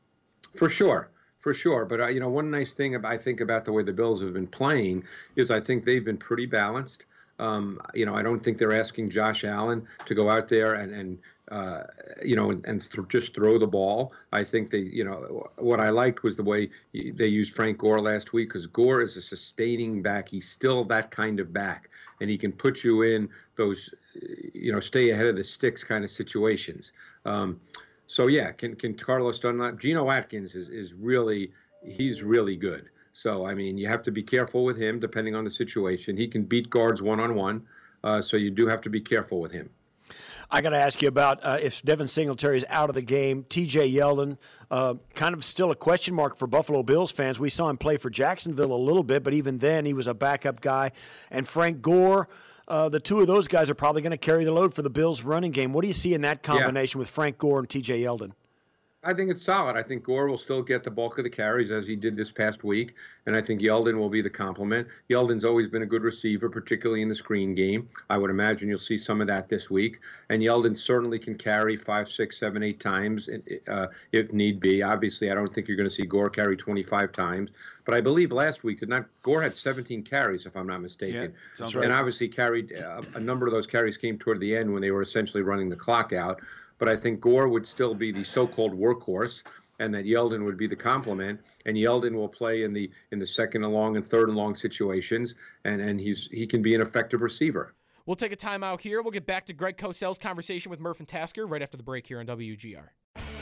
[SPEAKER 12] For sure. For sure. But, uh, you know, one nice thing about, I think about the way the Bills have been playing is I think they've been pretty balanced. Um, you know, I don't think they're asking Josh Allen to go out there and, and uh, you know, and, and th- just throw the ball. I think they, you know, what I liked was the way they used Frank Gore last week because Gore is a sustaining back. He's still that kind of back, and he can put you in those, you know, stay ahead of the sticks kind of situations. Um, so, yeah, can can Carlos Dunlap? Geno Atkins is, is really, he's really good. So, I mean, you have to be careful with him depending on the situation. He can beat guards one-on-one, uh, so you do have to be careful with him.
[SPEAKER 13] I got to ask you about uh, if Devin Singletary is out of the game. T J Yeldon, uh, kind of still a question mark for Buffalo Bills fans. We saw him play for Jacksonville a little bit, but even then he was a backup guy. And Frank Gore, uh, the two of those guys are probably going to carry the load for the Bills' running game. What do you see in that combination yeah. with Frank Gore and T J Yeldon?
[SPEAKER 12] I think it's solid. I think Gore will still get the bulk of the carries as he did this past week, and I think Yeldon will be the complement. Yeldon's always been a good receiver, particularly in the screen game. I would imagine you'll see some of that this week. And Yeldon certainly can carry five, six, seven, eight times uh, if need be. Obviously, I don't think you're going to see Gore carry twenty-five times. But I believe last week, did not Gore had seventeen carries, if I'm not mistaken.
[SPEAKER 11] Yeah, that's
[SPEAKER 12] and
[SPEAKER 11] right.
[SPEAKER 12] obviously carried uh, a number of those carries came toward the end when they were essentially running the clock out. But I think Gore would still be the so-called workhorse, and that Yeldon would be the complement. And Yeldon will play in the in the second and long and third and long situations, and, and he's he can be an effective receiver.
[SPEAKER 7] We'll take a timeout here. We'll get back to Greg Cosell's conversation with Murph and Tasker right after the break here on W G R.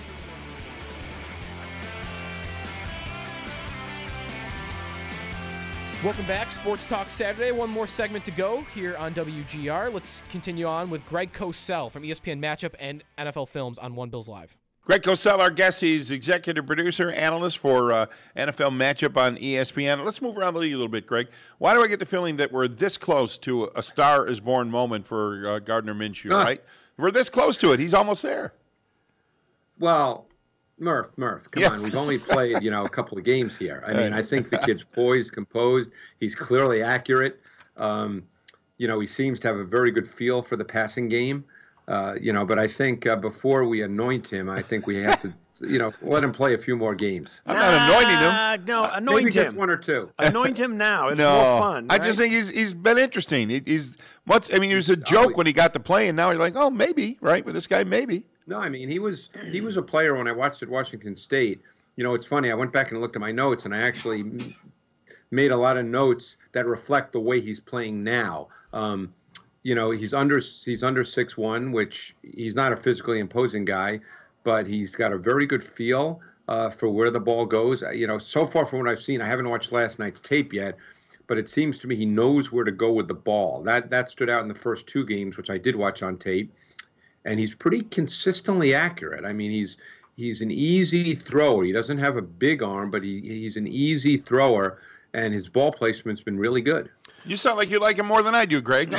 [SPEAKER 7] Welcome back. Sports Talk Saturday. One more segment to go here on W G R. Let's continue on with Greg Cosell from E S P N Matchup and N F L Films on One Bills Live.
[SPEAKER 11] Greg Cosell, our guest. He's executive producer, analyst for uh, N F L Matchup on E S P N. Let's move around the league a little bit, Greg. Why do I get the feeling that we're this close to a Star is Born moment for uh, Gardner Minshew,
[SPEAKER 12] Ah.
[SPEAKER 11] right? We're this close to it. He's almost there.
[SPEAKER 12] Well, Murph, Murph, come
[SPEAKER 11] Yeah.
[SPEAKER 12] on. We've only played, you know, a couple of games here. I mean, I think the kid's poised, composed. He's clearly accurate. Um, you know, he seems to have a very good feel for the passing game. Uh, you know, but I think uh, before we anoint him, I think we have to, you know, let him play a few more games.
[SPEAKER 11] I'm not anointing him.
[SPEAKER 13] Uh, no, anoint
[SPEAKER 12] Maybe just
[SPEAKER 13] him.
[SPEAKER 12] one or two.
[SPEAKER 13] Anoint him now. It's
[SPEAKER 11] no,
[SPEAKER 13] more fun.
[SPEAKER 11] I
[SPEAKER 13] right?
[SPEAKER 11] just think he's he's been interesting. He, he's what's I mean, he was a joke when he got to play, and now you're like, oh, maybe, right? With this guy, maybe.
[SPEAKER 12] No, I mean, he was he was a player when I watched at Washington State. You know, it's funny. I went back and looked at my notes, and I actually m- made a lot of notes that reflect the way he's playing now. Um, you know, he's under he's under six one, which he's not a physically imposing guy, but he's got a very good feel uh, for where the ball goes. Uh, You know, so far from what I've seen, I haven't watched last night's tape yet, but it seems to me he knows where to go with the ball. That that stood out in the first two games, which I did watch on tape. And he's pretty consistently accurate. I mean, he's he's an easy thrower. He doesn't have a big arm, but he he's an easy thrower, and his ball placement's been really good.
[SPEAKER 11] You sound like you like him more than I do, Greg.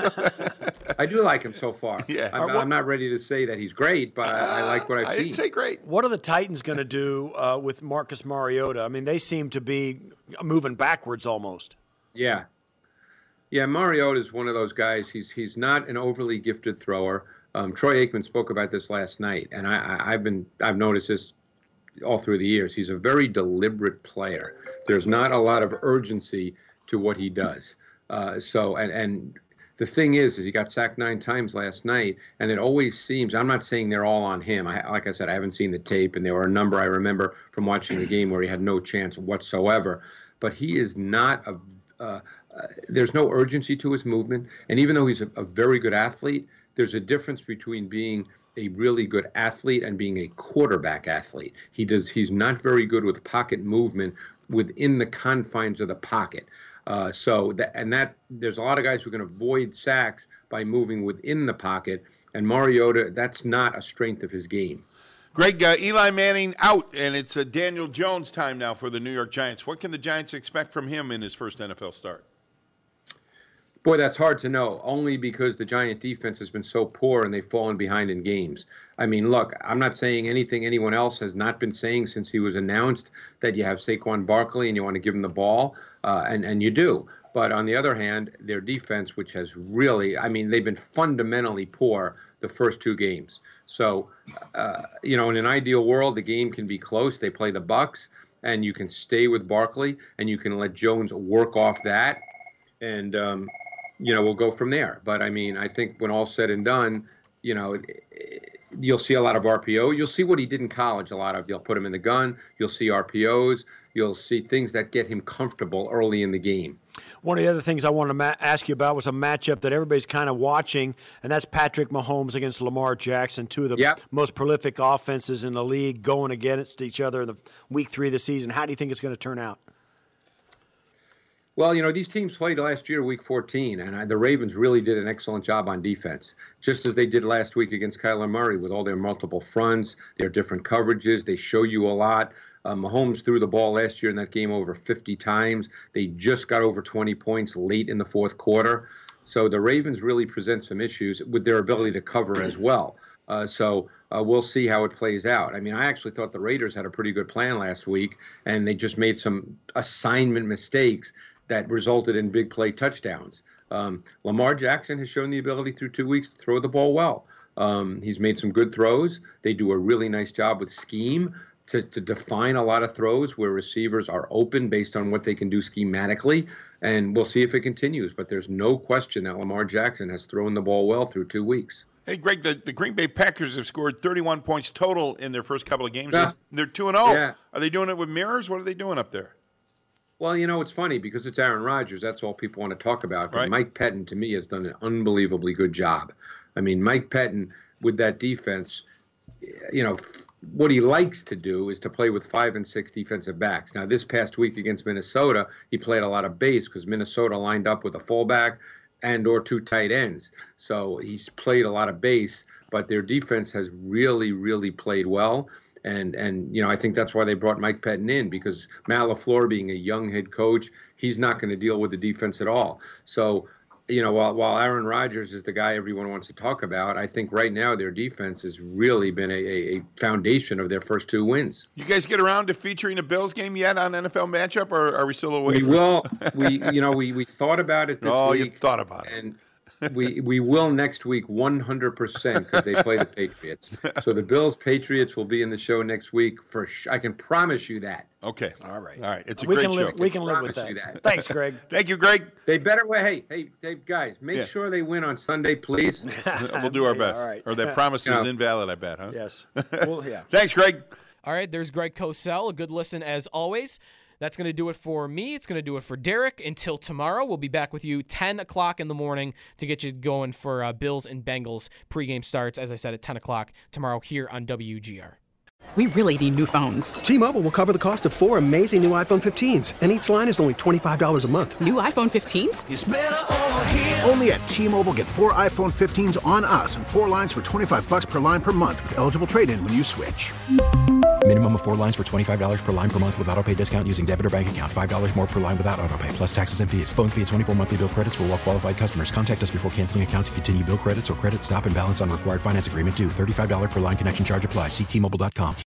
[SPEAKER 12] I do like him so far.
[SPEAKER 11] Yeah.
[SPEAKER 12] I'm, I'm not ready to say that he's great, but I, I like what I've
[SPEAKER 11] I
[SPEAKER 12] seen.
[SPEAKER 11] didn't say great.
[SPEAKER 13] What are the Titans going to do uh, with Marcus Mariota? I mean, they seem to be moving backwards almost.
[SPEAKER 12] Yeah. Yeah, Mariota is one of those guys. He's he's not an overly gifted thrower. Um, Troy Aikman spoke about this last night, and I, I, I've been I've noticed this all through the years. He's a very deliberate player. There's not a lot of urgency to what he does. Uh, so and and the thing is, is he got sacked nine times last night, and it always seems. I'm not saying they're all on him. I, like I said, I haven't seen the tape, and there were a number I remember from watching the game where he had no chance whatsoever. But he is not a. Uh, uh, there's no urgency to his movement, and even though he's a, a very good athlete, there's a difference between being a really good athlete and being a quarterback athlete. He does. He's not very good with pocket movement within the confines of the pocket. Uh, so that and that there's a lot of guys who can avoid sacks by moving within the pocket, and Mariota, that's not a strength of his game.
[SPEAKER 11] Greg, uh, Eli Manning out, and it's uh, Daniel Jones time now for the New York Giants. What can the Giants expect from him in his first N F L start?
[SPEAKER 12] Boy, that's hard to know, only because the Giant defense has been so poor and they've fallen behind in games. I mean, look, I'm not saying anything anyone else has not been saying since he was announced, that you have Saquon Barkley and you want to give him the ball, uh, and, and you do. But on the other hand, their defense, which has really, I mean, they've been fundamentally poor the first two games. So, uh, you know, in an ideal world, the game can be close. They play the Bucs, and you can stay with Barkley, and you can let Jones work off that. And, um, you know, we'll go from there. But, I mean, I think when all's said and done, you know, you'll see a lot of R P O. You'll see what he did in college, a lot of. You'll put him in the gun. You'll see R P Os. You'll see things that get him comfortable early in the game.
[SPEAKER 13] One of the other things I wanted to ma- ask you about was a matchup that everybody's kind of watching, and that's Patrick Mahomes against Lamar Jackson, two of the
[SPEAKER 12] yep.
[SPEAKER 13] most prolific offenses in the league going against each other in the week three of the season. How do you think it's going to turn out?
[SPEAKER 12] Well, you know, these teams played last year, week fourteen, and I, the Ravens really did an excellent job on defense, just as they did last week against Kyler Murray with all their multiple fronts, their different coverages. They show you a lot. Uh, Mahomes threw the ball last year in that game over fifty times. They just got over twenty points late in the fourth quarter. So the Ravens really present some issues with their ability to cover as well. Uh, so uh, we'll see how it plays out. I mean, I actually thought the Raiders had a pretty good plan last week, and they just made some assignment mistakes that resulted in big play touchdowns. Um, Lamar Jackson has shown the ability through two weeks to throw the ball well. Um, he's made some good throws. They do a really nice job with scheme to, to define a lot of throws where receivers are open based on what they can do schematically, and we'll see if it continues. But there's no question that Lamar Jackson has thrown the ball well through two weeks.
[SPEAKER 11] Hey, Greg, the, the Green Bay Packers have scored thirty-one points total in their first couple of games.
[SPEAKER 12] Yeah.
[SPEAKER 11] They're two and oh.
[SPEAKER 12] Yeah.
[SPEAKER 11] Are they doing it with mirrors? What are they doing up there?
[SPEAKER 12] Well, you know, it's funny because it's Aaron Rodgers. That's all people want to talk about. But
[SPEAKER 11] Right.
[SPEAKER 12] Mike Pettin, to me, has done an unbelievably good job. I mean, Mike Pettin, with that defense, you know, what he likes to do is to play with five and six defensive backs. Now, this past week against Minnesota, he played a lot of base because Minnesota lined up with a fullback and or two tight ends. So he's played a lot of base, but their defense has really, really played well. And, and you know, I think that's why they brought Mike Pettin in, because Matt LaFleur, being a young head coach, he's not going to deal with the defense at all. So, you know, while, while Aaron Rodgers is the guy everyone wants to talk about, I think right now their defense has really been a, a, a foundation of their first two wins.
[SPEAKER 11] You guys get around to featuring a Bills game yet on N F L Matchup, or are we still away
[SPEAKER 12] We
[SPEAKER 11] from
[SPEAKER 12] will. we, you know, we, we thought about it this
[SPEAKER 11] Oh,
[SPEAKER 12] week.
[SPEAKER 11] you thought about it.
[SPEAKER 12] And we we will next week one hundred percent because they play the Patriots. So the Bills Patriots will be in the show next week for sh- I can promise you that.
[SPEAKER 11] Okay.
[SPEAKER 13] All right.
[SPEAKER 11] All right. It's a
[SPEAKER 13] we
[SPEAKER 11] great
[SPEAKER 13] can live,
[SPEAKER 11] show.
[SPEAKER 13] We can live with
[SPEAKER 12] Promise
[SPEAKER 13] that.
[SPEAKER 12] you that.
[SPEAKER 13] Thanks, Greg.
[SPEAKER 11] Thank you, Greg.
[SPEAKER 12] They better hey hey hey guys, make
[SPEAKER 11] Yeah.
[SPEAKER 12] sure they win on Sunday, please.
[SPEAKER 11] We'll do our
[SPEAKER 13] Yeah,
[SPEAKER 11] best.
[SPEAKER 13] all right.
[SPEAKER 11] Or that promise is
[SPEAKER 12] Yeah.
[SPEAKER 11] invalid, I bet, huh?
[SPEAKER 13] Yes. Well, yeah.
[SPEAKER 11] Thanks, Greg.
[SPEAKER 7] All right, there's Greg Cosell. A good listen as always. That's going to do it for me. It's going to do it for Derek. Until tomorrow, we'll be back with you ten o'clock in the morning to get you going for uh, Bills and Bengals. Pregame starts, as I said, at ten o'clock tomorrow here on W G R.
[SPEAKER 14] We really need new phones.
[SPEAKER 15] T-Mobile will cover the cost of four amazing new iPhone fifteens, and each line is only twenty-five dollars a month.
[SPEAKER 14] New iPhone fifteens?
[SPEAKER 16] It's better over here. Only at T-Mobile, get four iPhone fifteens on us and four lines for twenty-five bucks per line per month with eligible trade-in when you switch.
[SPEAKER 17] Minimum of four lines for twenty-five dollars per line per month with autopay discount using debit or bank account. five dollars more per line without autopay, plus taxes and fees. Phone fee at twenty-four monthly bill credits for well-qualified customers. Contact us before canceling account to continue bill credits or credit stop and balance on required finance agreement due. thirty-five dollars per line connection charge applies. See T Mobile dot com.